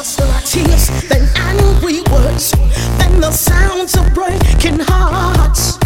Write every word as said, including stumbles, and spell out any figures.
tears, then angry words, then the sounds of breaking hearts.